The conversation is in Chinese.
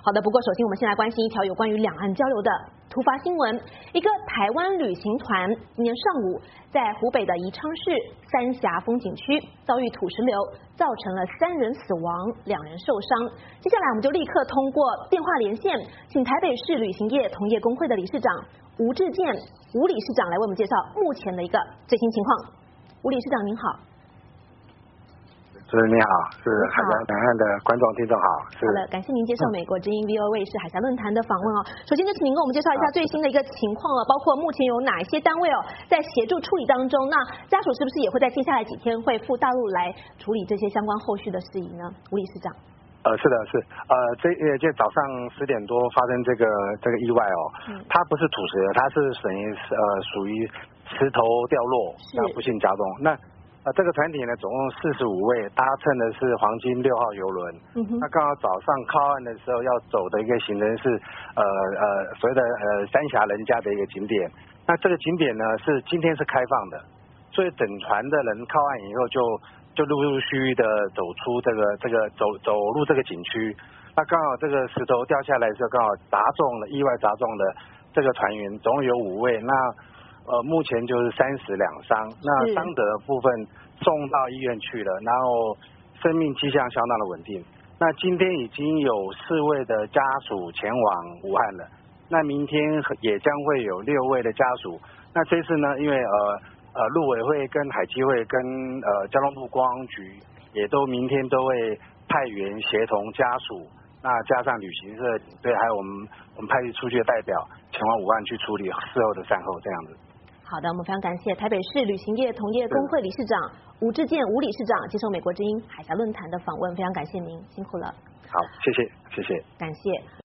好的，不过首先我们先来关心一条有关于两岸交流的突发新闻。一个台湾旅行团今天上午在湖北的宜昌市三峡风景区遭遇土石流，造成了3人死亡，2人受伤。接下来我们就立刻通过电话连线，请台北市旅行业同业工会的理事长吴志健吴理事长来为我们介绍目前的一个最新情况。吴理事长您好。 主持人你好，是海峡两岸的观众听众好。 好的，感谢您接受美国之音 VOA 是海峡论坛的访问哦。首先就请您跟我们介绍一下最新的一个情况了，包括目前有哪一些单位哦在协助处理当中？那家属是不是也会在接下来几天会赴大陆来处理这些相关后续的事宜呢？吴理事长。 是的，这早上10点多发生这个意外哦，它不是土石流，它是属于石头掉落，那不幸加重。那这个团体呢，总共45位，搭乘的是黄金6号邮轮。那刚好早上靠岸的时候要走的一个行程是所谓的三峡人家的一个景点。那这个景点呢是今天是开放的，所以整船的人靠岸以后就陆陆续续的走出走入这个景区。那刚好这个石头掉下来的时候，刚好意外砸中了这个船员，总共有5位。那目前就是3死2伤，那伤者的部分送到医院去了，然后生命迹象相当的稳定。那今天已经有4位的家属前往武汉了，那明天也将会有6位的家属。那这次呢，因为陆委会跟海基会跟交通部观光局也都明天都会派员协同家属，那加上旅行社对，还有我们派出去的代表前往武汉去处理事后的善后这样子。 好的，我们非常感谢台北市旅行业同业工会理事长吴志健吴理事长接受美国之音海峡论坛的访问，非常感谢您，辛苦了。 好，谢谢，感谢。